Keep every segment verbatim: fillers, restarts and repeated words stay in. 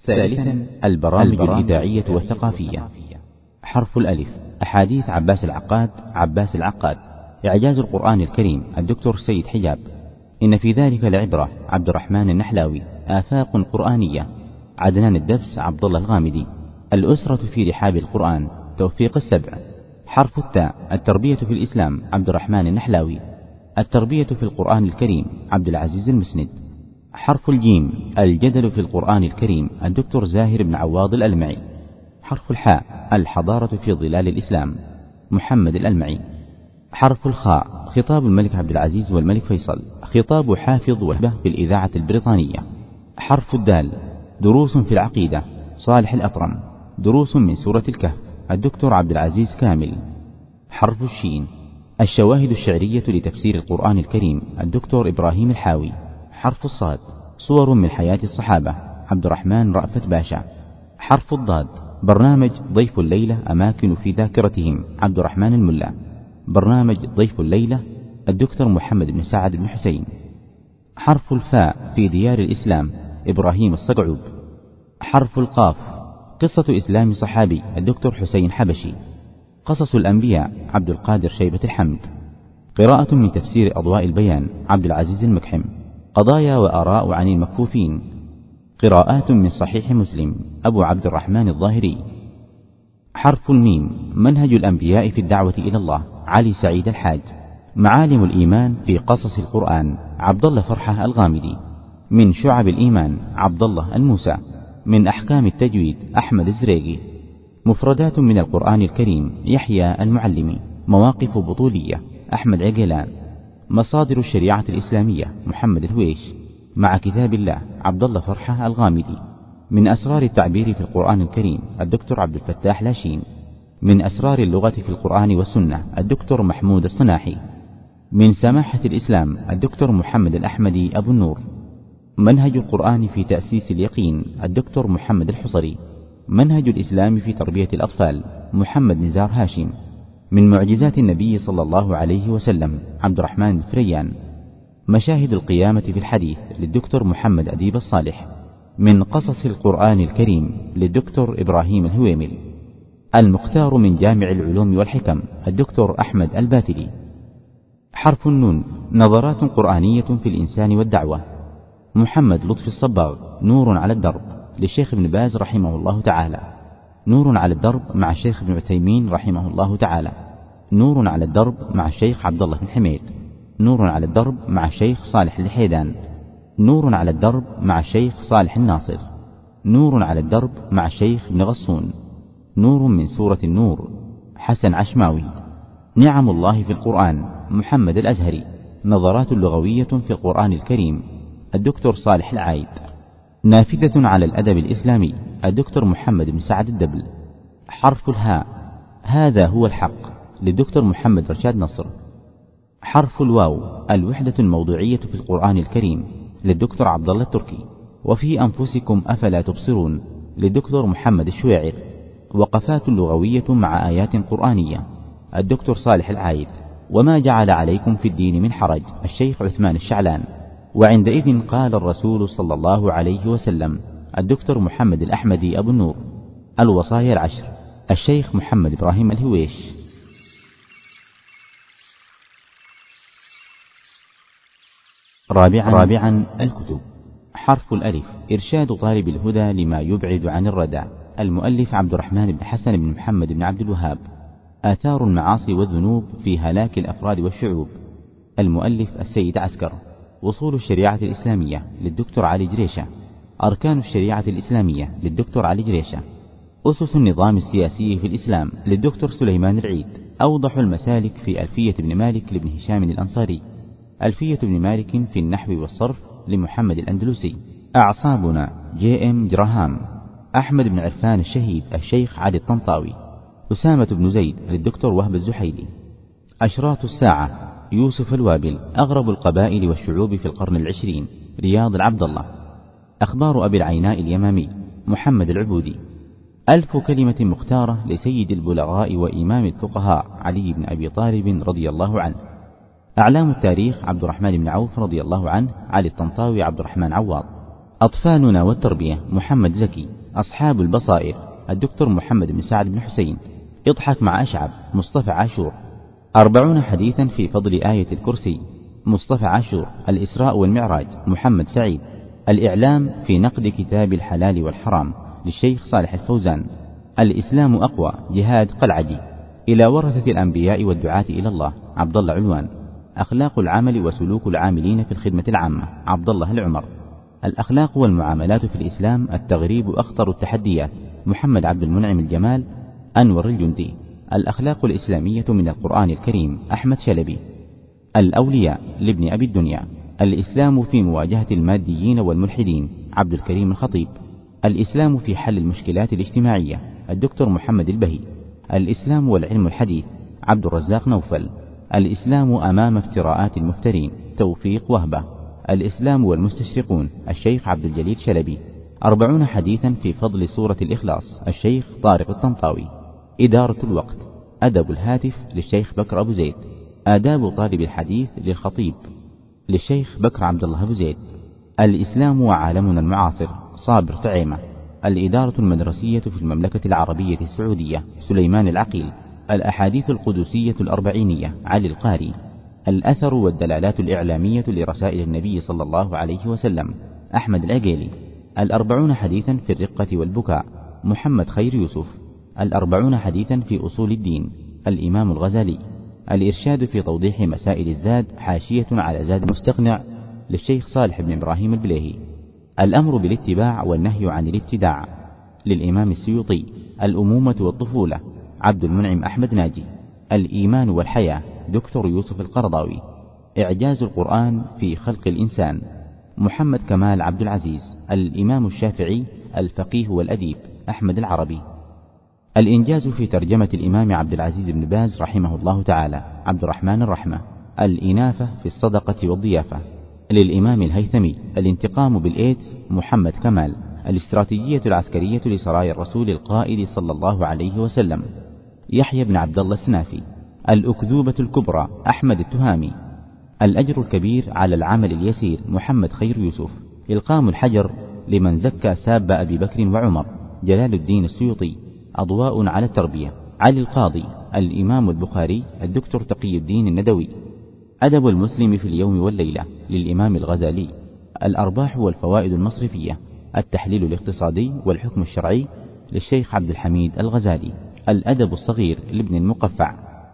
ثالثا البرامج الإذاعية والثقافية. حرف الألف أحاديث عباس العقاد عباس العقاد إعجاز القرآن الكريم الدكتور سيد حجاب. إن في ذلك لعبرة عبد الرحمن النحلاوي. آفاق قرآنية عدنان الدبس عبد الله الغامدي. الأسرة في رحاب القرآن توفيق السبع. حرف التاء التربية في الإسلام عبد الرحمن النحلاوي. التربية في القرآن الكريم عبد العزيز المسند. حرف الجيم الجدل في القرآن الكريم الدكتور زاهر بن عواض الألمعي. حرف الحاء الحضارة في ظلال الإسلام محمد الألمعي. حرف الخاء خطاب الملك عبد العزيز والملك فيصل خطاب حافظ وهبة في الإذاعة البريطانية. حرف الدال دروس في العقيدة صالح الأطرم. دروس من سورة الكهف الدكتور عبد العزيز كامل. حرف الشين الشواهد الشعرية لتفسير القرآن الكريم الدكتور إبراهيم الحاوي. حرف الصاد صور من حياة الصحابة عبد الرحمن رأفت باشا. حرف الضاد برنامج ضيف الليلة أماكن في ذاكرتهم عبد الرحمن الملا. برنامج ضيف الليلة الدكتور محمد بن سعد بن حسين. حرف الفاء في ديار الإسلام إبراهيم الصقعوب. حرف القاف قصة إسلام صحابي الدكتور حسين حبشي. قصص الأنبياء عبد القادر شيبة الحمد. قراءة من تفسير أضواء البيان عبد العزيز المكحم. قضايا وآراء عن المكفوفين. قراءات من صحيح مسلم أبو عبد الرحمن الظاهري. حرف الميم منهج الأنبياء في الدعوة إلى الله علي سعيد الحاج. معالم الإيمان في قصص القرآن عبد الله فرحة الغامدي. من شعب الإيمان عبد الله الموسى. من أحكام التجويد أحمد الزريقي. مفردات من القرآن الكريم يحيى المعلمي. مواقف بطولية أحمد عقيلان. مصادر الشريعة الإسلامية محمد الهويش. مع كتاب الله عبد الله فرحة الغامدي. من أسرار التعبير في القرآن الكريم الدكتور عبد الفتاح لاشين. من أسرار اللغة في القرآن والسنة الدكتور محمود الصناحي. من سماحة الإسلام الدكتور محمد الأحمدي أبو النور. منهج القرآن في تأسيس اليقين الدكتور محمد الحصري. منهج الإسلام في تربية الأطفال محمد نزار هاشم. من معجزات النبي صلى الله عليه وسلم عبد الرحمن الفريان. مشاهد القيامة في الحديث للدكتور محمد أديب الصالح. من قصص القرآن الكريم للدكتور إبراهيم الهويمل. المختار من جامع العلوم والحكم الدكتور أحمد الباتلي. حرف النون نظرات قرآنية في الإنسان والدعوة محمد لطفي الصباغ. نور على الدرب للشيخ ابن باز رحمه الله تعالى. نور على الدرب مع الشيخ ابن عثيمين رحمه الله تعالى. نور على الدرب مع الشيخ عبد الله بن حميد. نور على الدرب مع الشيخ صالح الحيدان. نور على الدرب مع الشيخ صالح الناصر. نور على الدرب مع الشيخ ابن غصون. نور من سورة النور حسن عشماوي. نعم الله في القرآن محمد الأزهري. نظرات لغوية في القرآن الكريم الدكتور صالح العايد. نافذة على الأدب الإسلامي الدكتور محمد بن سعد الدبل. حرف الهاء هذا هو الحق للدكتور محمد رشاد نصر. حرف الواو الوحدة الموضوعية في القرآن الكريم للدكتور عبد الله التركي. وفي أنفسكم أفلا تبصرون للدكتور محمد الشويعر. وقفات لغوية مع آيات قرآنية الدكتور صالح العايد. وما جعل عليكم في الدين من حرج الشيخ عثمان الشعلان. وعندئذ قال الرسول صلى الله عليه وسلم الدكتور محمد الأحمدي أبو النور. الوصايا العشر الشيخ محمد إبراهيم الهويش. رابعا, رابعا الكتب. حرف الألف إرشاد طالب الهدى لما يبعد عن الردى المؤلف عبد الرحمن بن حسن بن محمد بن عبد الوهاب. آثار المعاصي والذنوب في هلاك الأفراد والشعوب المؤلف السيد عسكر. وصول الشريعة الإسلامية للدكتور علي جريشة. أركان الشريعة الإسلامية للدكتور علي جريشة. أسس النظام السياسي في الإسلام للدكتور سليمان العيد. أوضح المسالك في ألفية بن مالك لابن هشام الأنصاري. ألفية بن مالك في النحو والصرف لمحمد الأندلسي. أعصابنا جي إم جراهام. أحمد بن عرفان الشهيد الشيخ علي الطنطاوي. أسامة بن زيد للدكتور وهب الزحيلي. أشراط الساعة يوسف الوابل. أغرب القبائل والشعوب في القرن العشرين رياض العبد الله. أخبار أبي العيناء اليمامي محمد العبودي. ألف كلمة مختارة لسيد البلغاء وإمام الفقهاء علي بن أبي طالب رضي الله عنه. أعلام التاريخ عبد الرحمن بن عوف رضي الله عنه. علي الطنطاوي عبد الرحمن عواض. أطفالنا والتربية محمد زكي. أصحاب البصائر الدكتور محمد بن سعد بن حسين. اضحك مع أشعب مصطفى عاشور. أربعون حديثا في فضل آية الكرسي مصطفى عاشور. الإسراء والمعراج محمد سعيد. الإعلام في نقد كتاب الحلال والحرام للشيخ صالح الفوزان. الإسلام أقوى جهاد قلعدي. إلى ورثة الأنبياء والدعاة إلى الله عبد الله علوان. أخلاق العمل وسلوك العاملين في الخدمة العامة عبد الله العمر. الأخلاق والمعاملات في الإسلام التغريب أخطر التحديات محمد عبد المنعم الجمال. أنور الجندي. الأخلاق الإسلامية من القرآن الكريم أحمد شلبي. الأولياء لابن أبي الدنيا. الإسلام في مواجهة الماديين والملحدين عبد الكريم الخطيب. الإسلام في حل المشكلات الاجتماعية الدكتور محمد البهي. الإسلام والعلم الحديث عبد الرزاق نوفل. الإسلام أمام افتراءات المفترين توفيق وهبة. الإسلام والمستشرقون الشيخ عبد الجليل شلبي. أربعون حديثا في فضل سورة الإخلاص الشيخ طارق الطنطاوي. إدارة الوقت أدب الهاتف للشيخ بكر أبو زيد. آداب طالب الحديث للخطيب للشيخ بكر عبد الله أبو زيد. الإسلام وعالمنا المعاصر صابر طعيمة. الإدارة المدرسية في المملكة العربية السعودية سليمان العقيل. الأحاديث القدسية الأربعينية علي القاري. الأثر والدلالات الإعلامية لرسائل النبي صلى الله عليه وسلم أحمد العقيلي. الأربعون حديثا في الرقة والبكاء محمد خير يوسف. الأربعون حديثا في أصول الدين الإمام الغزالي. الإرشاد في توضيح مسائل الزاد حاشية على زاد المستقنع للشيخ صالح بن إبراهيم البليهي. الأمر بالاتباع والنهي عن الابتداع للإمام السيوطي. الأمومة والطفولة عبد المنعم أحمد ناجي. الإيمان والحياة دكتور يوسف القرضاوي. إعجاز القرآن في خلق الإنسان محمد كمال عبد العزيز. الإمام الشافعي الفقيه والأديب أحمد العربي. الإنجاز في ترجمة الإمام عبد العزيز بن باز رحمه الله تعالى عبد الرحمن الرحمة. الإنافة في الصدقة والضيافة للإمام الهيثمي. الانتقام بالإيدز محمد كمال. الاستراتيجية العسكرية لسرايا الرسول القائد صلى الله عليه وسلم يحيى بن عبد الله السنافي. الأكذوبة الكبرى أحمد التهامي. الأجر الكبير على العمل اليسير محمد خير يوسف. إلقام الحجر لمن زكى ساب أبي بكر وعمر جلال الدين السيوطي. أضواء على التربية علي القاضي. الإمام البخاري الدكتور تقي الدين الندوي. أدب المسلم في اليوم والليلة للإمام الغزالي. الأرباح والفوائد المصرفية التحليل الاقتصادي والحكم الشرعي للشيخ عبد الحميد الغزالي. الأدب الصغير لابن المقفع.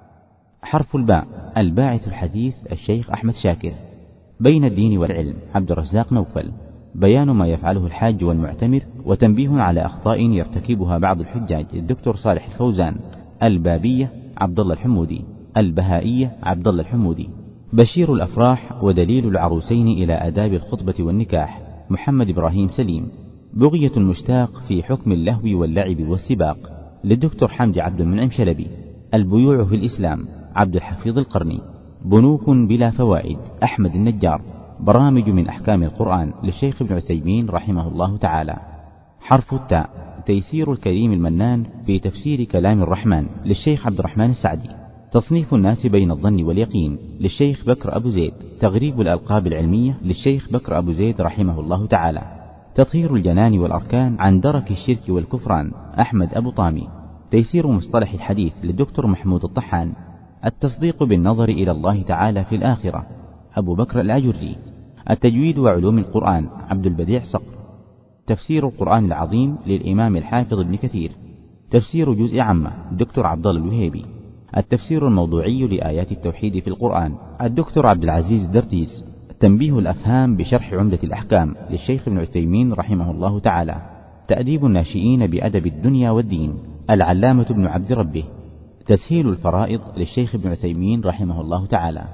حرف الباء الباعث الحديث الشيخ أحمد شاكر. بين الدين والعلم عبد الرزاق نوفل. بيان ما يفعله الحاج والمعتمر وتنبيه على أخطاء يرتكبها بعض الحجاج الدكتور صالح الفوزان. البابية عبد الله الحمودي. البهائية عبد الله الحمودي. بشير الأفراح ودليل العروسين إلى آداب الخطبة والنكاح محمد إبراهيم سليم. بغية المشتاق في حكم اللهو واللعب والسباق للدكتور حمدي عبد المنعم شلبي. البيوع في الإسلام عبد الحفيظ القرني. بنوك بلا فوائد أحمد النجار. برامج من أحكام القرآن للشيخ ابن عثيمين رحمه الله تعالى. حرف التاء تيسير الكريم المنان في تفسير كلام الرحمن للشيخ عبد الرحمن السعدي. تصنيف الناس بين الظن واليقين للشيخ بكر أبو زيد. تغريب الألقاب العلمية للشيخ بكر أبو زيد رحمه الله تعالى. تطهير الجنان والأركان عن درك الشرك والكفران أحمد أبو طامي. تيسير مصطلح الحديث للدكتور محمود الطحان. التصديق بالنظر إلى الله تعالى في الآخرة أبو بكر الأجري. التجويد وعلوم القرآن عبد البديع صقر. تفسير القرآن العظيم للإمام الحافظ ابن كثير. تفسير جزء عامة الدكتور عبد الله الوهيبي. التفسير الموضوعي لآيات التوحيد في القرآن الدكتور عبد العزيز الدرديس. تنبيه الأفهام بشرح عمدة الأحكام للشيخ ابن عثيمين رحمه الله تعالى. تأديب الناشئين بأدب الدنيا والدين العلامة ابن عبد ربه. تسهيل الفرائض للشيخ ابن عثيمين رحمه الله تعالى.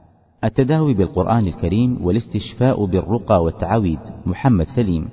التداوي بالقرآن الكريم والاستشفاء بالرقى والتعاويذ محمد سليم.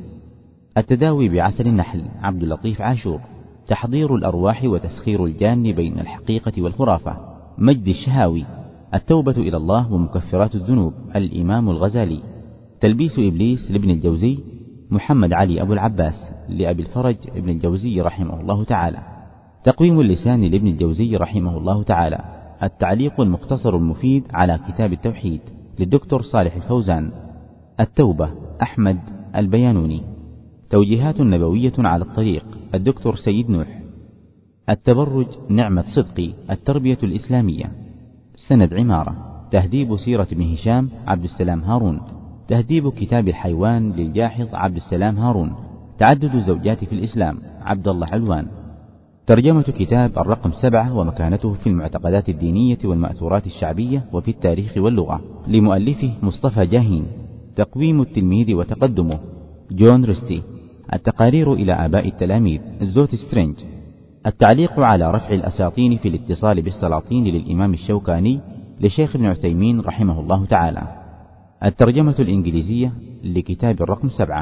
التداوي بعسل النحل عبد اللطيف عاشور. تحضير الأرواح وتسخير الجان بين الحقيقة والخرافة مجد الشهاوي. التوبة إلى الله ومكفرات الذنوب الإمام الغزالي. تلبيس إبليس لابن الجوزي محمد علي أبو العباس. لأبي الفرج ابن الجوزي رحمه الله تعالى. تقويم اللسان لابن الجوزي رحمه الله تعالى. التعليق المختصر المفيد على كتاب التوحيد للدكتور صالح الفوزان. التوبة أحمد البيانوني. توجيهات نبوية على الطريق الدكتور سيد نوح. التبرج نعمة صدقي التربية الإسلامية. سند عمارة. تهذيب سيرة ابن هشام عبد السلام هارون. تهذيب كتاب الحيوان للجاحظ عبد السلام هارون. تعدد الزوجات في الإسلام عبد الله علوان. ترجمة كتاب الرقم سبعة ومكانته في المعتقدات الدينية والمأثورات الشعبية وفي التاريخ واللغة لمؤلفه مصطفى جاهين. تقويم التلميذ وتقدمه جون رستي. التقارير إلى آباء التلاميذ زوت سترينج. التعليق على رفع الأساطين في الاتصال بالسلاطين للإمام الشوكاني لشيخ ابن عثيمين رحمه الله تعالى. الترجمة الإنجليزية لكتاب الرقم سبعة.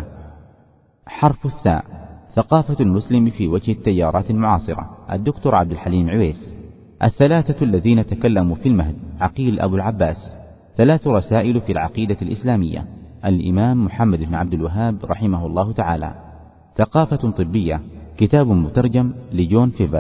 حرف الثاء. ثقافة المسلم في وجه التيارات المعاصرة الدكتور عبد الحليم عويس. الثلاثة الذين تكلموا في المهد عقيل أبو العباس. ثلاث رسائل في العقيدة الإسلامية الإمام محمد بن عبد الوهاب رحمه الله تعالى. ثقافة طبية كتاب مترجم لجون فيفر.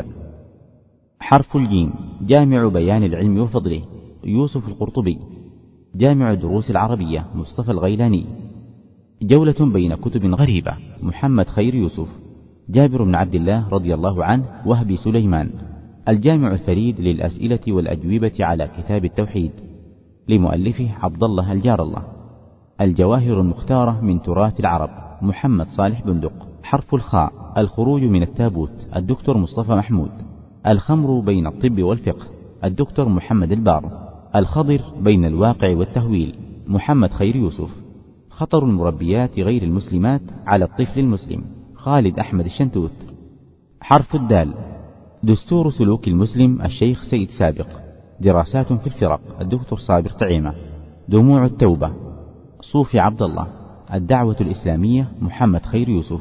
حرف الجيم. جامع بيان العلم وفضله يوسف القرطبي. جامع دروس العربية مصطفى الغيلاني. جولة بين كتب غريبة محمد خير يوسف. جابر بن عبد الله رضي الله عنه وهبي سليمان. الجامع الفريد للأسئلة والأجوبة على كتاب التوحيد لمؤلفه عبد الله الجار الله. الجواهر المختارة من تراث العرب محمد صالح بندق. حرف الخاء. الخروج من التابوت الدكتور مصطفى محمود. الخمر بين الطب والفقه الدكتور محمد البار. الخضر بين الواقع والتهويل محمد خير يوسف. خطر المربيات غير المسلمات على الطفل المسلم خالد أحمد الشنتوت. حرف الدال. دستور سلوك المسلم الشيخ سيد سابق. دراسات في الفرق الدكتور صابر طعيمة. دموع التوبة صوفي عبد الله. الدعوة الإسلامية محمد خير يوسف.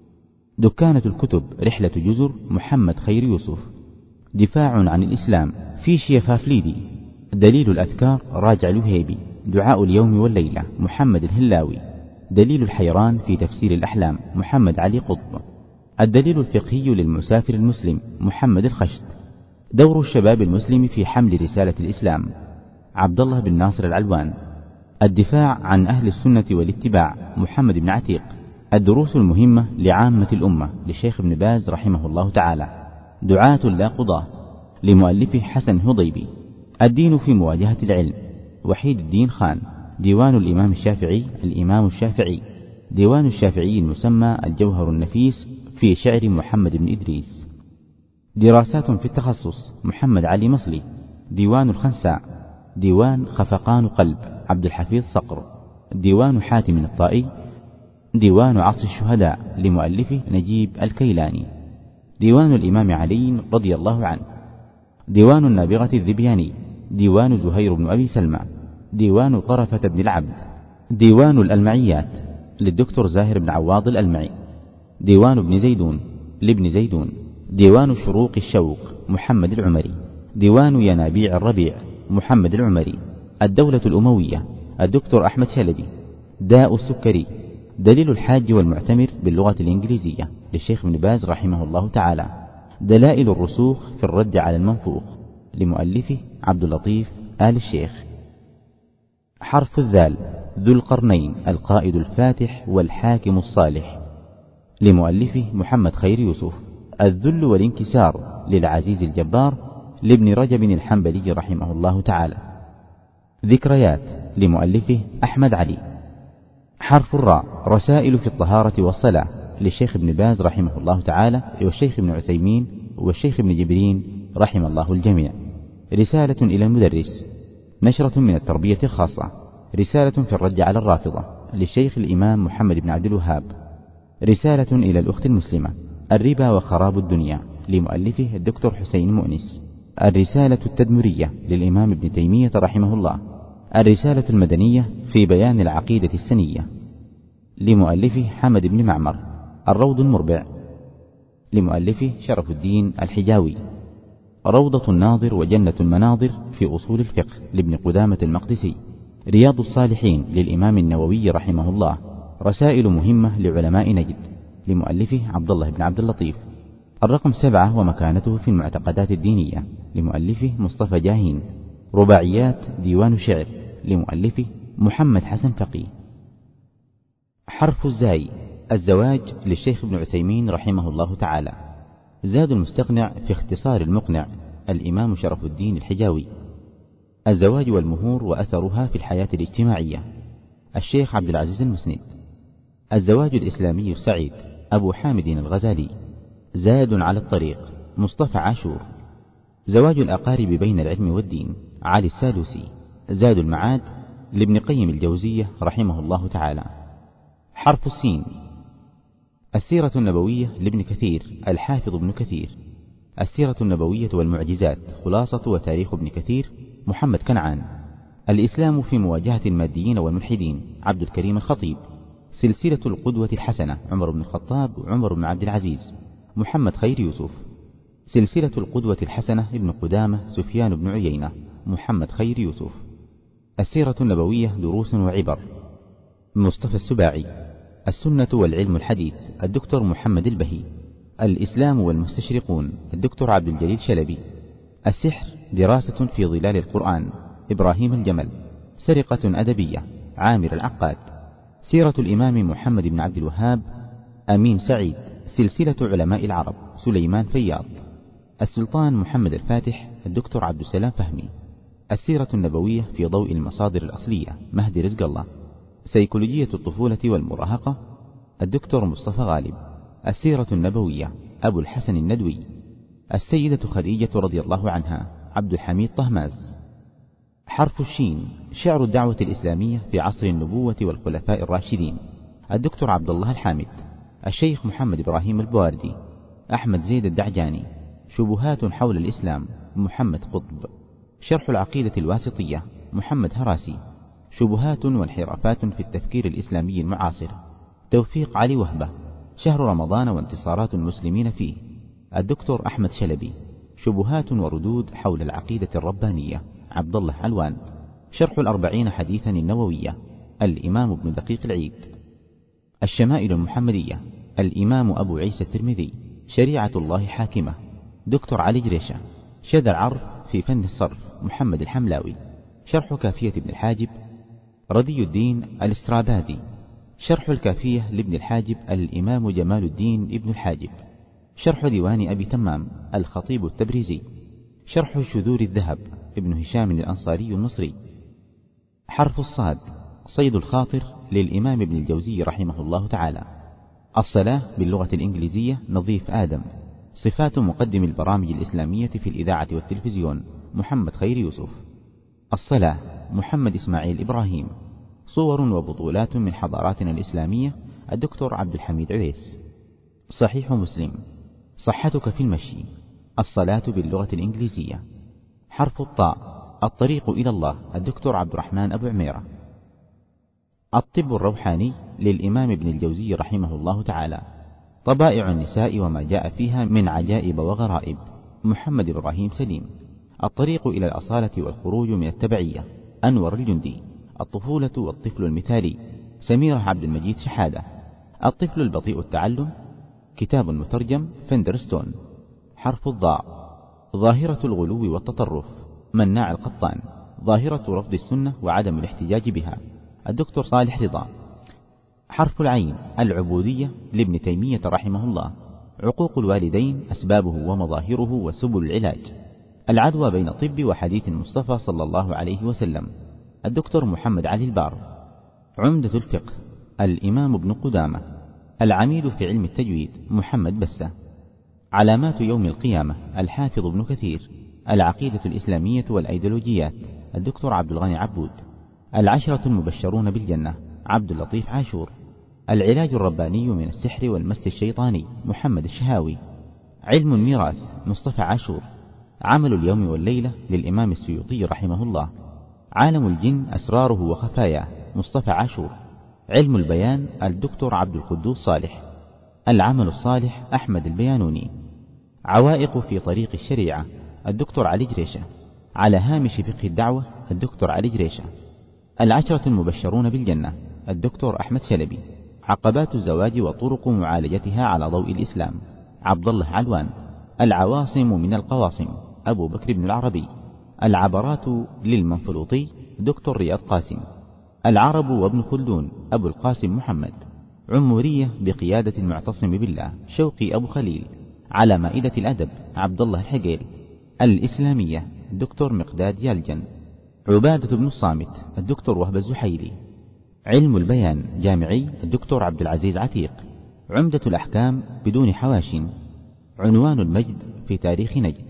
دكانة الكتب رحلة جزر محمد خير يوسف. دفاع عن الإسلام فيشيا فافليدي. دليل الأذكار راجع الوهيبي. دعاء اليوم والليلة محمد الهلاوي. دليل الحيران في تفسير الأحلام محمد علي قطب. الدليل الفقهي للمسافر المسلم محمد الخشت. دور الشباب المسلم في حمل رسالة الإسلام عبد الله بن ناصر العلوان. الدفاع عن أهل السنة والاتباع محمد بن عتيق. الدروس المهمة لعامة الأمة للشيخ ابن باز رحمه الله تعالى. دعاة لا قضاة لمؤلفه حسن هضيبي. الدين في مواجهة العلم وحيد الدين خان. ديوان الإمام الشافعي الإمام الشافعي. ديوان الشافعي المسمى الجوهر النفيس في شعر محمد بن إدريس. دراسات في التخصص محمد علي مصلي. ديوان الخنساء. ديوان خفقان قلب عبد الحفيظ صقر. ديوان حاتم الطائي. ديوان عصر الشهداء لمؤلفه نجيب الكيلاني. ديوان الإمام علي رضي الله عنه. ديوان النابغة الذبياني. ديوان زهير بن أبي سلمى. ديوان طرفة بن العبد. ديوان الألمعيات للدكتور زاهر بن عواض الألمعي. ديوان ابن زيدون لابن زيدون. ديوان شروق الشوق محمد العمري. ديوان ينابيع الربيع محمد العمري. الدولة الأموية الدكتور أحمد شلبي. داء السكري. دليل الحاج والمعتمر باللغة الإنجليزية للشيخ ابن باز رحمه الله تعالى. دلائل الرسوخ في الرد على المنفوخ لمؤلفه عبد اللطيف آل الشيخ. حرف الذال. ذو القرنين القائد الفاتح والحاكم الصالح لمؤلفه محمد خير يوسف. الذل والانكسار للعزيز الجبار لابن رجب الحنبلي رحمه الله تعالى. ذكريات لمؤلفه أحمد علي. حرف الراء. رسائل في الطهارة والصلاة للشيخ ابن باز رحمه الله تعالى والشيخ ابن عثيمين والشيخ ابن جبرين رحم الله الجميع. رسالة إلى المدرس. نشرة من التربية الخاصة. رسالة في الرد على الرافضة للشيخ الإمام محمد بن عبد الوهاب. رسالة إلى الأخت المسلمة. الربا وخراب الدنيا لمؤلفه الدكتور حسين مؤنس. الرسالة التدمرية للإمام ابن تيمية رحمه الله. الرسالة المدنية في بيان العقيدة السنية لمؤلفه حمد بن معمر. الروض المربع لمؤلفه شرف الدين الحجاوي. روضة الناظر وجنة المناظر في أصول الفقه لابن قدامة المقدسي. رياض الصالحين للإمام النووي رحمه الله. رسائل مهمة لعلماء نجد لمؤلفه عبد الله بن عبد اللطيف. الرقم سبعة ومكانته في المعتقدات الدينية لمؤلفه مصطفى جاهين. رباعيات ديوان شعر لمؤلفه محمد حسن فقي. حرف الزاي. الزواج للشيخ ابن عثيمين رحمه الله تعالى. زاد المستقنع في اختصار المقنع الإمام شرف الدين الحجاوي. الزواج والمهور وأثرها في الحياة الاجتماعية الشيخ عبد العزيز المسند. الزواج الإسلامي السعيد أبو حامد الغزالي. زاد على الطريق مصطفى عاشور. زواج الأقارب بين العلم والدين علي السالوسي. زاد المعاد لابن قيم الجوزية رحمه الله تعالى. حرف السين. السيرة النبوية لابن كثير الحافظ ابن كثير. السيرة النبوية والمعجزات خلاصة وتاريخ ابن كثير محمد كنعان. الإسلام في مواجهة الماديين والملحدين عبد الكريم الخطيب. سلسلة القدوة الحسنة عمر بن الخطاب وعمر بن عبد العزيز محمد خير يوسف. سلسلة القدوة الحسنة ابن قدامة سفيان بن عيينة محمد خير يوسف. السيرة النبوية دروس وعبر مصطفى السباعي. السنة والعلم الحديث الدكتور محمد البهي. الإسلام والمستشرقون الدكتور عبد الجليل شلبي. السحر دراسة في ظلال القرآن إبراهيم الجمل. سرقة أدبية عامر العقاد. سيرة الإمام محمد بن عبد الوهاب أمين سعيد. سلسلة علماء العرب سليمان فياض. السلطان محمد الفاتح الدكتور عبد السلام فهمي. السيرة النبوية في ضوء المصادر الأصلية مهدي رزق الله. سيكولوجية الطفولة والمراهقة الدكتور مصطفى غالب. السيرة النبوية أبو الحسن الندوي. السيدة خديجة رضي الله عنها عبد الحميد طهماز. حرف الشين. شعر الدعوة الإسلامية في عصر النبوة والخلفاء الراشدين الدكتور عبد الله الحامد. الشيخ محمد إبراهيم البواردي. أحمد زيد الدعجاني. شبهات حول الإسلام محمد قطب. شرح العقيدة الواسطية محمد هراسي. شبهات وانحرافات في التفكير الإسلامي المعاصر توفيق علي وهبة. شهر رمضان وانتصارات المسلمين فيه الدكتور أحمد شلبي. شبهات وردود حول العقيدة الربانية عبد الله علوان. شرح الأربعين حديثا النووية الإمام ابن دقيق العيد. الشمائل المحمدية الإمام أبو عيسى الترمذي. شريعة الله حاكمة دكتور علي جريشة. شذا العرف في فن الصرف محمد الحملاوي. شرح كافية ابن الحاجب رضي الدين الاسترابادي. شرح الكافية لابن الحاجب الإمام جمال الدين ابن الحاجب. شرح ديوان أبي تمام الخطيب التبريزي. شرح شذور الذهب ابن هشام الأنصاري المصري. حرف الصاد. صيد الخاطر للإمام ابن الجوزي رحمه الله تعالى. الصلاة باللغة الإنجليزية نظيف آدم. صفات مقدم البرامج الإسلامية في الإذاعة والتلفزيون محمد خير يوسف. الصلاة محمد إسماعيل إبراهيم. صور وبطولات من حضاراتنا الإسلامية الدكتور عبد الحميد عويس. صحيح مسلم. صحتك في المشي. الصلاة باللغة الإنجليزية. حرف الطاء. الطريق إلى الله الدكتور عبد الرحمن أبو عميرة. الطب الروحاني للإمام ابن الجوزي رحمه الله تعالى. طبائع النساء وما جاء فيها من عجائب وغرائب محمد إبراهيم سليم. الطريق إلى الأصالة والخروج من التبعية أنور الجندي. الطفولة والطفل المثالي سميرة عبد المجيد شحادة. الطفل البطيء التعلم كتاب مترجم فندرستون. حرف الضاء. ظاهرة الغلو والتطرف مناع القطان. ظاهرة رفض السنة وعدم الاحتجاج بها الدكتور صالح رضا. حرف العين. العبودية لابن تيمية رحمه الله. عقوق الوالدين أسبابه ومظاهره وسبل العلاج. العدوى بين طب وحديث المصطفى صلى الله عليه وسلم الدكتور محمد علي البار. عمدة الفقه الإمام ابن قدامة. العميد في علم التجويد محمد بسة. علامات يوم القيامة الحافظ ابن كثير. العقيدة الإسلامية والأيديولوجيات الدكتور عبد الغني عبود. العشرة المبشرون بالجنة عبد اللطيف عاشور. العلاج الرباني من السحر والمس الشيطاني محمد الشهاوي. علم الميراث مصطفى عاشور. عمل اليوم والليلة للإمام السيوطي رحمه الله. عالم الجن أسراره وخفاياه مصطفى عاشور. علم البيان الدكتور عبد القدوس صالح. العمل الصالح أحمد البيانوني. عوائق في طريق الشريعة الدكتور علي جريشة. على هامش فقه الدعوة الدكتور علي جريشة. العشرة المبشرون بالجنة الدكتور أحمد شلبي. عقبات الزواج وطرق معالجتها على ضوء الإسلام عبد الله علوان. العواصم من القواصم أبو بكر بن العربي. العبرات للمنفلوطي دكتور رياض قاسم. العرب وابن خلدون أبو القاسم محمد. عمورية بقيادة المعتصم بالله شوقي أبو خليل. على مائدة الأدب عبد الله الحقيل. الإسلامية الدكتور مقداد يالجن. عبادة بن الصامت الدكتور وهب الزحيلي. علم البيان جامعي الدكتور عبد العزيز عتيق. عمدة الأحكام بدون حواش. عنوان المجد في تاريخ نجد.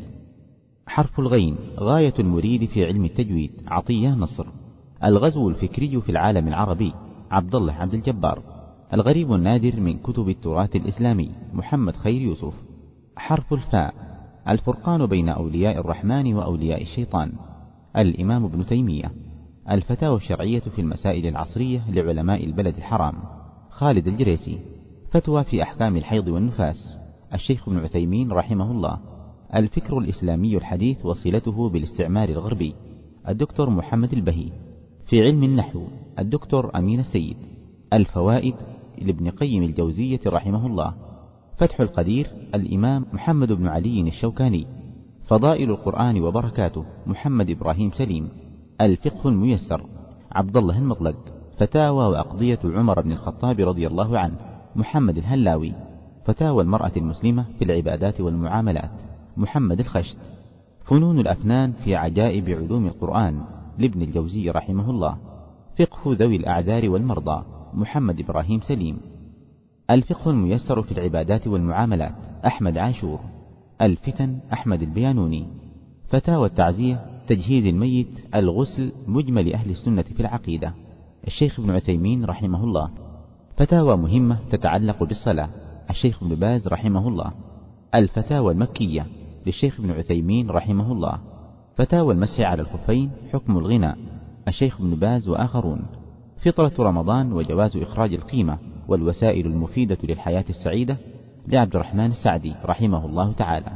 حرف الغين غاية المريد في علم التجويد عطية نصر. الغزو الفكري في العالم العربي عبد الله عبد الجبار. الغريب النادر من كتب التراث الإسلامي محمد خير يوسف. حرف الفاء الفرقان بين أولياء الرحمن وأولياء الشيطان الإمام ابن تيمية. الفتاوى الشرعية في المسائل العصرية لعلماء البلد الحرام خالد الجريسي. فتوى في أحكام الحيض والنفاس الشيخ ابن عثيمين رحمه الله. الفكر الإسلامي الحديث وصلته بالاستعمار الغربي الدكتور محمد البهي. في علم النحو الدكتور أمين السيد. الفوائد لابن قيم الجوزية رحمه الله. فتح القدير الإمام محمد بن علي الشوكاني. فضائل القرآن وبركاته محمد إبراهيم سليم. الفقه الميسر عبد الله المطلق. فتاوى وأقضية عمر بن الخطاب رضي الله عنه محمد الهلاوي. فتاوى المرأة المسلمة في العبادات والمعاملات محمد الخشت. فنون الأفنان في عجائب علوم القرآن لابن الجوزي رحمه الله. فقه ذوي الأعذار والمرضى محمد إبراهيم سليم. الفقه الميسر في العبادات والمعاملات أحمد عاشور. الفتن أحمد البيانوني. فتاوى التعزية تجهيز الميت الغسل مجمل أهل السنة في العقيدة الشيخ ابن عثيمين رحمه الله. فتاوى مهمة تتعلق بالصلاة الشيخ ابن باز رحمه الله. الفتاوى المكية للشيخ ابن عثيمين رحمه الله. فتاوى المسح على الخفين حكم الغناء الشيخ ابن باز وآخرون. فطرة رمضان وجواز إخراج القيمة والوسائل المفيدة للحياة السعيدة لعبد الرحمن السعدي رحمه الله تعالى.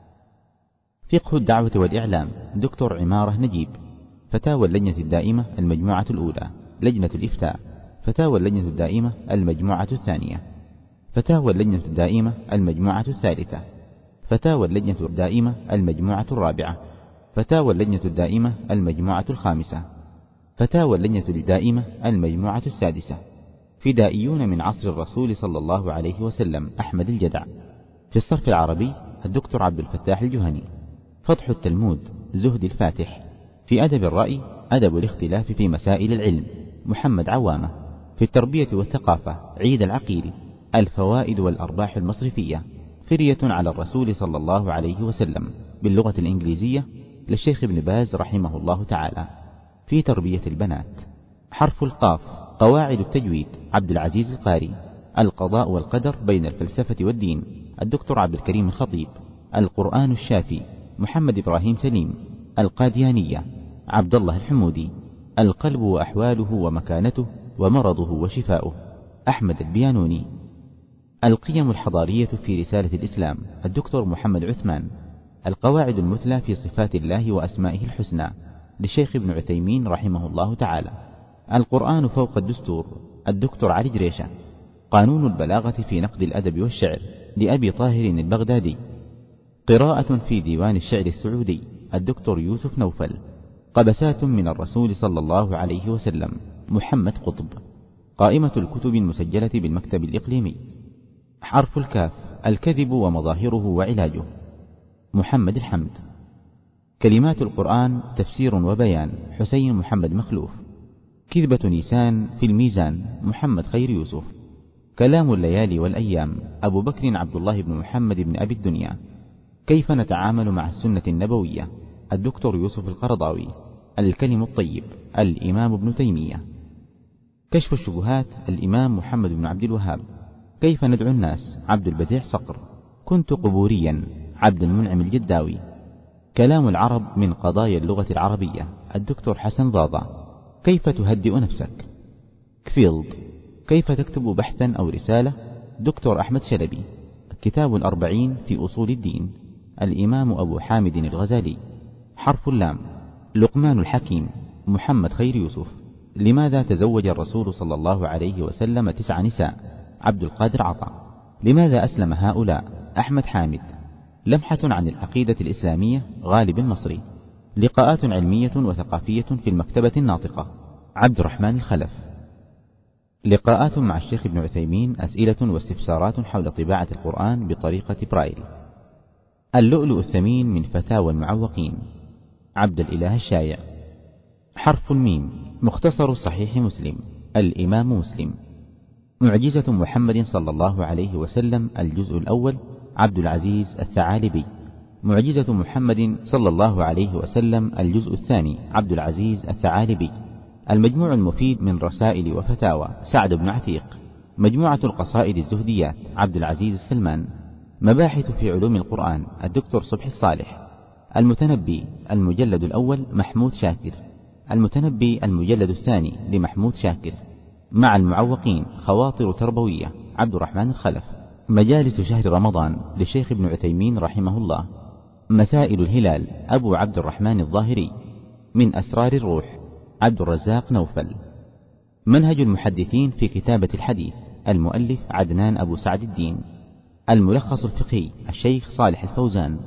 فقه الدعوة والإعلام دكتور عمارة نجيب. فتاوى اللجنة الدائمة المجموعة الأولى. لجنة الإفتاء. فتاوى اللجنة الدائمة المجموعة الثانية. فتاوى اللجنة الدائمة المجموعة الثالثة. فتاوى اللجنة الدائمة المجموعة الرابعة. فتاوى اللجنة الدائمة المجموعة الخامسة. فتاوى اللجنة الدائمة المجموعة السادسة. فدائيون من عصر الرسول صلى الله عليه وسلم أحمد الجدع. في الصرف العربي الدكتور عبد الفتاح الجهني. فتح التلمود زهد الفاتح. في أدب الرأي أدب الاختلاف في مسائل العلم محمد عوامة. في التربية والثقافة عيد العقيل. الفوائد والأرباح المصرفية فرية على الرسول صلى الله عليه وسلم باللغة الإنجليزية للشيخ ابن باز رحمه الله تعالى. في تربية البنات. حرف القاف قواعد التجويد عبد العزيز القاري. القضاء والقدر بين الفلسفة والدين الدكتور عبد الكريم الخطيب. القرآن الشافي محمد إبراهيم سليم. القاديانية عبد الله الحمودي. القلب وأحواله ومكانته ومرضه وشفاؤه أحمد البيانوني. القيم الحضارية في رسالة الإسلام الدكتور محمد عثمان. القواعد المثلى في صفات الله وأسمائه الحسنى للشيخ ابن عثيمين رحمه الله تعالى. القرآن فوق الدستور الدكتور علي جريشة. قانون البلاغة في نقد الأدب والشعر لأبي طاهر البغدادي. قراءة في ديوان الشعر السعودي الدكتور يوسف نوفل. قبسات من الرسول صلى الله عليه وسلم محمد قطب. قائمة الكتب المسجلة بالمكتب الإقليمي. حرف الكاف الكذب ومظاهره وعلاجه محمد الحمد. كلمات القرآن تفسير وبيان حسين محمد مخلوف. كذبة نيسان في الميزان محمد خير يوسف. كلام الليالي والأيام أبو بكر عبد الله بن محمد بن أبي الدنيا. كيف نتعامل مع السنة النبوية الدكتور يوسف القرضاوي. الكلم الطيب الإمام ابن تيمية. كشف الشبهات الإمام محمد بن عبد الوهاب. كيف ندعو الناس عبد البديع صقر. كنت قبوريا عبد المنعم الجداوي. كلام العرب من قضايا اللغة العربية الدكتور حسن ضاضة. كيف تهدئ نفسك. كفيلد. كيف تكتب بحثا أو رسالة دكتور أحمد شلبي. كتاب الأربعين في أصول الدين الإمام أبو حامد الغزالي. حرف اللام لقمان الحكيم محمد خير يوسف. لماذا تزوج الرسول صلى الله عليه وسلم تسع نساء عبد القادر عطا. لماذا أسلم هؤلاء أحمد حامد. لمحة عن العقيدة الإسلامية غالب المصري. لقاءات علمية وثقافية في المكتبة الناطقة عبد الرحمن الخلف. لقاءات مع الشيخ ابن عثيمين، أسئلة واستفسارات حول طباعة القرآن بطريقة برايل. اللؤلؤ الثمين من فتاوى المعوقين، عبد الإله الشايع. حرف الميم، مختصر صحيح مسلم، الإمام مسلم. معجزة محمد صلى الله عليه وسلم، الجزء الأول، عبد العزيز الثعالبي. معجزة محمد صلى الله عليه وسلم، الجزء الثاني، عبد العزيز الثعالبي. المجموع المفيد من رسائل وفتاوى، سعد بن عتيق. مجموعة القصائد الزهديات، عبد العزيز السلمان. مباحث في علوم القرآن، الدكتور صبحي الصالح. المتنبي المجلد الأول، محمود شاكر. المتنبي المجلد الثاني، لمحمود شاكر. مع المعوقين، خواطر تربوية، عبد الرحمن الخلف. مجالس شهر رمضان، للشيخ ابن عثيمين رحمه الله. مسائل الهلال، أبو عبد الرحمن الظاهري. من أسرار الروح، عبد الرزاق نوفل. منهج المحدثين في كتابة الحديث، المؤلف عدنان أبو سعد الدين. الملخص الفقهي، الشيخ صالح الفوزان.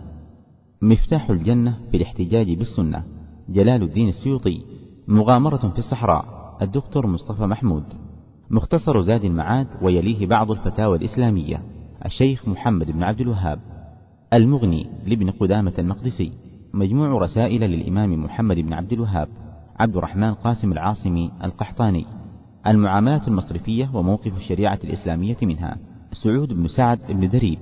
مفتاح الجنة في الاحتجاج بالسنة، جلال الدين السيوطي. مغامرة في الصحراء، الدكتور مصطفى محمود. مختصر زاد المعاد ويليه بعض الفتاوى الإسلامية، الشيخ محمد بن عبد الوهاب. المغني لابن قدامة المقدسي. مجموع رسائل للإمام محمد بن عبد الوهاب، عبد الرحمن قاسم العاصمي القحطاني. المعاملات المصرفية وموقف الشريعة الإسلامية منها، سعود بن سعد بن دريب.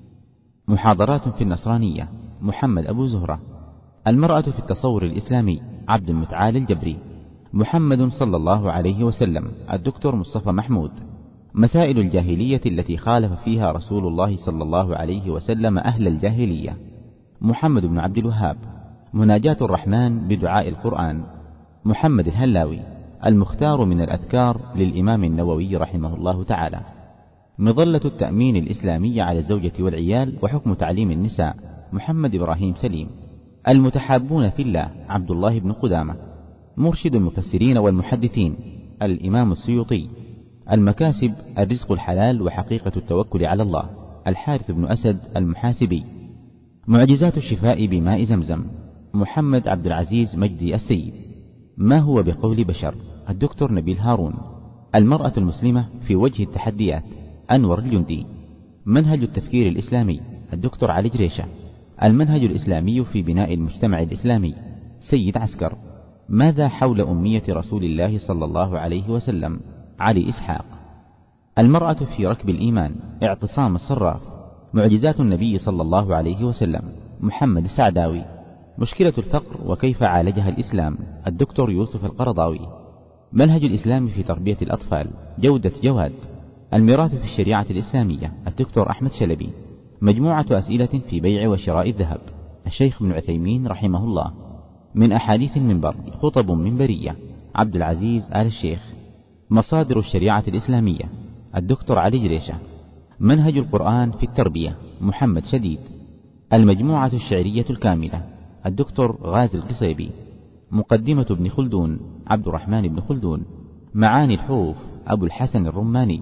محاضرات في النصرانية، محمد أبو زهرة. المرأة في التصور الإسلامي، عبد المتعال الجبري. محمد صلى الله عليه وسلم، الدكتور مصطفى محمود. مسائل الجاهلية التي خالف فيها رسول الله صلى الله عليه وسلم أهل الجاهلية، محمد بن عبد الوهاب. مناجاة الرحمن بدعاء القرآن، محمد الهلاوي. المختار من الأذكار، للإمام النووي رحمه الله تعالى. مظلة التأمين الإسلامي على الزوجة والعيال وحكم تعليم النساء، محمد إبراهيم سليم. المتحابون في الله، عبد الله بن قدامة. مرشد المفسرين والمحدثين، الإمام السيوطي. المكاسب، الرزق الحلال وحقيقة التوكل على الله، الحارث بن أسد المحاسبي. معجزات الشفاء بماء زمزم، محمد عبد العزيز مجدي السيد. ما هو بقول بشر، الدكتور نبيل هارون. المرأة المسلمة في وجه التحديات، أنور الجندي. منهج التفكير الإسلامي، الدكتور علي جريشة. المنهج الإسلامي في بناء المجتمع الإسلامي، سيد عسكر. ماذا حول أمية رسول الله صلى الله عليه وسلم، علي إسحاق. المرأة في ركب الإيمان، اعتصام الصراف. معجزات النبي صلى الله عليه وسلم، محمد السعداوي. مشكلة الفقر وكيف عالجها الإسلام، الدكتور يوسف القرضاوي. منهج الإسلام في تربية الأطفال، جودة جواد. الميراث في الشريعة الإسلامية، الدكتور أحمد شلبي. مجموعة أسئلة في بيع وشراء الذهب، الشيخ ابن عثيمين رحمه الله. من أحاديث المنبر، خطب منبرية، عبد العزيز آل الشيخ. مصادر الشريعة الإسلامية، الدكتور علي جريشة. منهج القرآن في التربية، محمد شديد. المجموعة الشعرية الكاملة، الدكتور غازي القصيبي. مقدمة ابن خلدون، عبد الرحمن بن خلدون. معاني الحروف، أبو الحسن الرماني.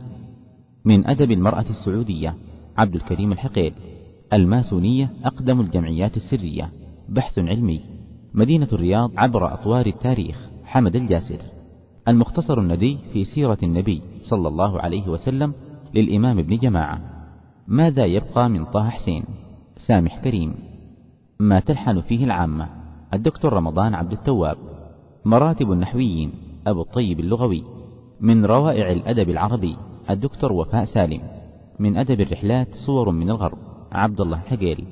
من أدب المرأة السعودية، عبد الكريم الحقيل. الماسونية، أقدم الجمعيات السرية، بحث علمي. مدينة الرياض عبر أطوار التاريخ، حمد الجاسر. المختصر الندي في سيرة النبي صلى الله عليه وسلم، للإمام ابن جماعة. ماذا يبقى من طه حسين، سامح كريم. ما تلحن فيه العامة، الدكتور رمضان عبد التواب. مراتب النحويين، أبو الطيب اللغوي. من روائع الأدب العربي، الدكتور وفاء سالم. من أدب الرحلات، صور من الغرب، عبد الله حقيل.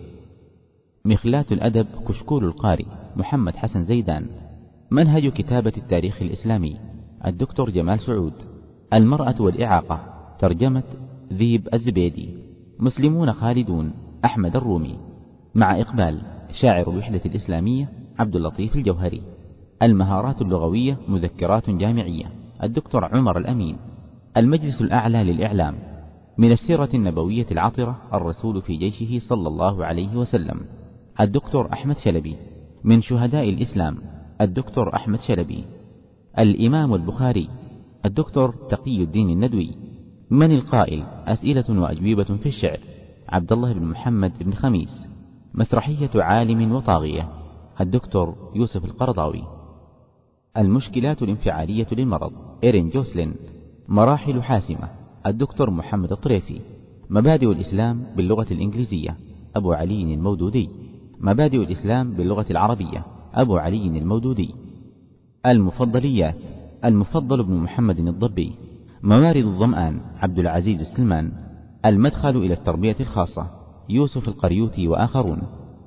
مخلات الأدب، كشكول القاري، محمد حسن زيدان. منهج كتابة التاريخ الإسلامي، الدكتور جمال سعود. المرأة والإعاقة، ترجمة ذيب الزبيدي. مسلمون خالدون، أحمد الرومي. مع إقبال، شاعر الوحدة الإسلامية، عبد اللطيف الجوهري. المهارات اللغوية، مذكرات جامعية، الدكتور عمر الأمين. المجلس الأعلى للإعلام. من السيرة النبوية العطرة، الرسول في جيشه صلى الله عليه وسلم، الدكتور أحمد شلبي. من شهداء الإسلام، الدكتور أحمد شلبي. الإمام البخاري، الدكتور تقي الدين الندوي. من القائل، أسئلة وأجوبة في الشعر، عبد الله بن محمد بن خميس. مسرحية عالم وطاغية، الدكتور يوسف القرضاوي. المشكلات الانفعالية للمرض، إيرين جوسلين. مراحل حاسمة الدكتور محمد الطريفي. مبادئ الإسلام باللغة الإنجليزية أبو علي المودودي. مبادئ الإسلام باللغة العربية أبو علي المودودي. المفضليات المفضل بن محمد الضبي. موارد الظمآن عبد العزيز السلمان. المدخل إلى التربية الخاصة يوسف القريوتي وآخرون.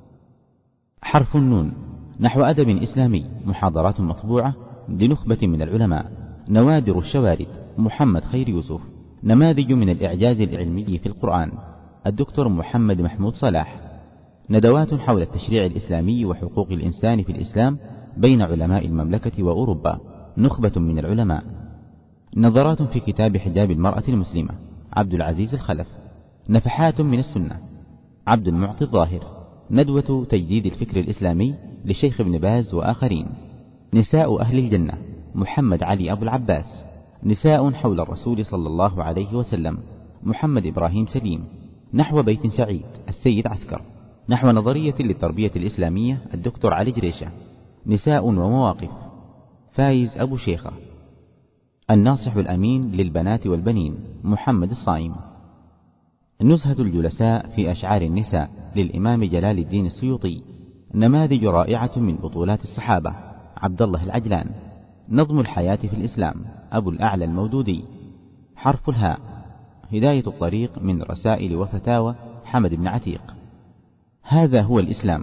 حرف النون نحو أدب إسلامي محاضرات مطبوعة لنخبة من العلماء. نوادر الشوارد محمد خير يوسف. نماذج من الإعجاز العلمي في القرآن الدكتور محمد محمود صلاح. ندوات حول التشريع الإسلامي وحقوق الإنسان في الإسلام بين علماء المملكة وأوروبا نخبة من العلماء. نظرات في كتاب حجاب المرأة المسلمة عبد العزيز الخلف. نفحات من السنة عبد المعطي الظاهر. ندوة تجديد الفكر الإسلامي للشيخ ابن باز وآخرين. نساء أهل الجنة محمد علي أبو العباس. نساء حول الرسول صلى الله عليه وسلم محمد إبراهيم سليم. نحو بيت سعيد السيد عسكر. نحو نظرية للتربية الإسلامية الدكتور علي جريشة. نساء ومواقف فايز أبو شيخة. الناصح الأمين للبنات والبنين محمد الصائم. نزهة الجلساء في أشعار النساء للإمام جلال الدين السيوطي. نماذج رائعة من بطولات الصحابة عبد الله العجلان. نظم الحياة في الإسلام أبو الأعلى المودودي. حرف الهاء هداية الطريق من رسائل وفتاوى حمد بن عتيق. هذا هو الإسلام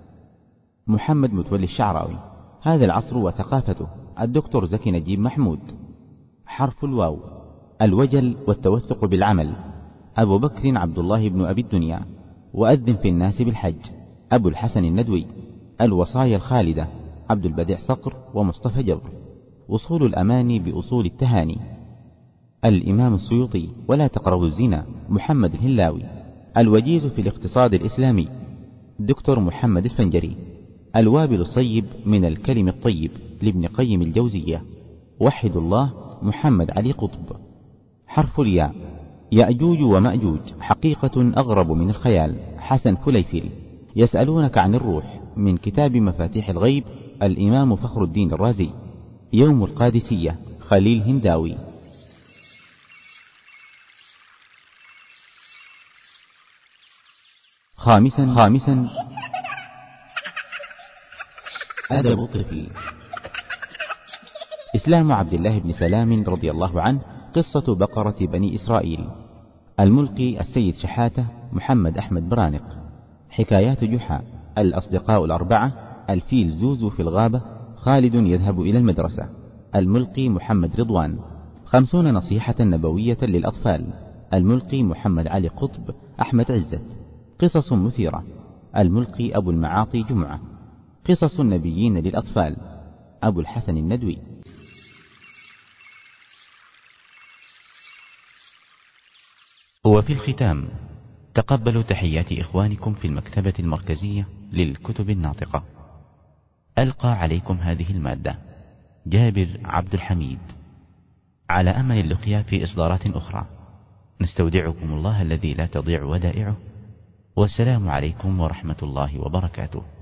محمد متولي الشعراوي. هذا العصر وثقافته الدكتور زكي نجيب محمود. حرف الواو الوجل والتوثق بالعمل أبو بكر عبد الله بن أبي الدنيا. وأذن في الناس بالحج أبو الحسن الندوي. الوصايا الخالدة عبد البديع صقر ومصطفى جبر. وصول الأماني بأصول التهاني الإمام السيوطي. ولا تقربوا الزنا محمد الهلاوي. الوجيز في الاقتصاد الإسلامي دكتور محمد الفنجري. الوابل الصيب من الكلم الطيب لابن قيم الجوزية. وحد الله محمد علي قطب. حرف الياء يأجوج ومأجوج حقيقة أغرب من الخيال حسن فليفل. يسألونك عن الروح من كتاب مفاتيح الغيب الإمام فخر الدين الرازي. يوم القادسية خليل هنداوي. خامسا خامسا أدب الطفل. إسلام عبد الله بن سلام رضي الله عنه. قصة بقرة بني إسرائيل. الملقي السيد شحاتة محمد أحمد برانق. حكايات جحا. الأصدقاء الأربعة. الفيل زوزو في الغابة. خالد يذهب إلى المدرسة. الملقي محمد رضوان. خمسون نصيحة نبوية للأطفال. الملقي محمد علي قطب أحمد عزت. قصص مثيرة. الملقي أبو المعاطي جمعة. قصص النبيين للأطفال أبو الحسن الندوي. وفي الختام تقبلوا تحيات إخوانكم في المكتبة المركزية للكتب الناطقة. ألقى عليكم هذه المادة جابر عبد الحميد، على أمل اللقيا في إصدارات أخرى. نستودعكم الله الذي لا تضيع ودائعه، والسلام عليكم ورحمة الله وبركاته.